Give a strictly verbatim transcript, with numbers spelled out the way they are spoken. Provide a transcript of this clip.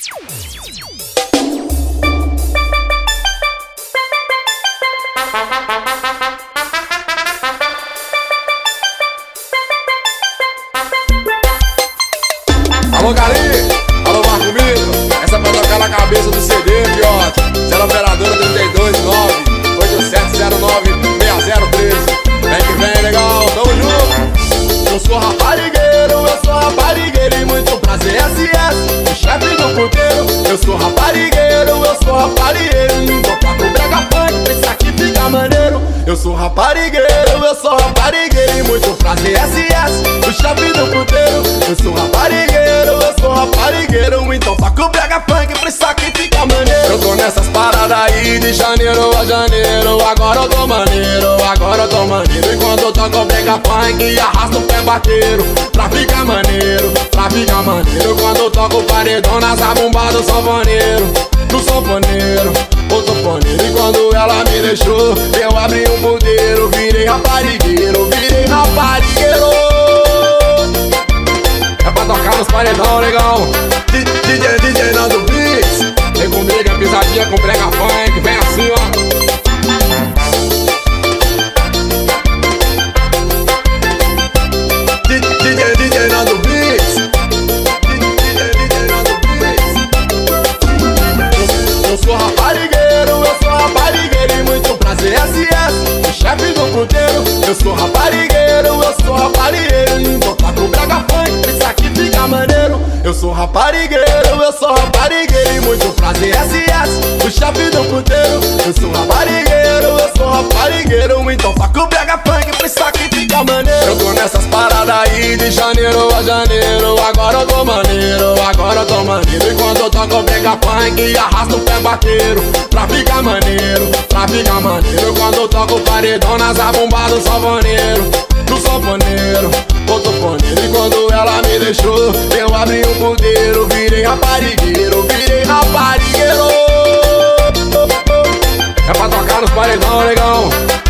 Alô, Gari, alô, Marco Mito, essa é pra tocar na cabeça do C D, fiote. Zero operadora trinta e dois nove oito sete zero nove seis zero três. Vem que vem, legal, tamo junto. Eu sou raparigueiro, eu sou raparigueiro e muito prazer, S S, o chefe do puteiro. Eu sou raparigueiro, eu sou raparigueiro e vou tocar com brega funk, isso aqui fica maneiro. Eu sou raparigueiro, eu sou raparigueiro e muito prazer, S S, o chefe do puteiro. Eu sou raparigueiro, eu sou raparigueiro, então toca o brega funk, pra isso aqui fica maneiro. Eu tô nessas paradas aí de janeiro a janeiro. Agora eu tô maneiro, agora eu tô maneiro. E quando eu toco brega funk, arrasta o pé baqueiro, pra ficar maneiro, pra ficar maneiro. Quando eu toco paredão nas zabumbadas do sanfoneiro, do sanfoneiro, o sanfoneiro. E quando ela me deixou, eu abri um puteiro, virei raparigueiro, virei raparigueiro. É pra tocar nos paredão, legal. D J, D J Nando Beats. Vem com briga, pisadinha com brega funk, vem assim, ó. D J, D J Nando Beats. D J, D J Nando Beats. Eu sou raparigueiro, eu sou raparigueiro e muito prazer, S S, o chefe do puteiro. Eu sou raparigueiro, eu sou raparigueiro e vou tocar com brega funk, isso aqui fica maneiro. Eu sou raparigueiro, eu sou raparigueiro e muito prazer, S S, o chefe do puteiro. Eu sou raparigueiro, eu sou raparigueiro, então toca o brega funk, pra isso aqui fica maneiro. Eu tô nessas paradas aí de janeiro a janeiro. Agora eu tô maneiro, agora eu tô maneiro. E quando eu toco brega funk, arrasta o pé baqueiro, pra ficar maneiro, pra ficar maneiro. Quando eu toco paredão nas zabumbadas do sanfoneiro, do sanfoneiro, o sanfoneiro. E quando ela me deixou, eu abri um puteiro, virei raparigueiro, virei raparigueiro. É pra tocar nos paredão, legal.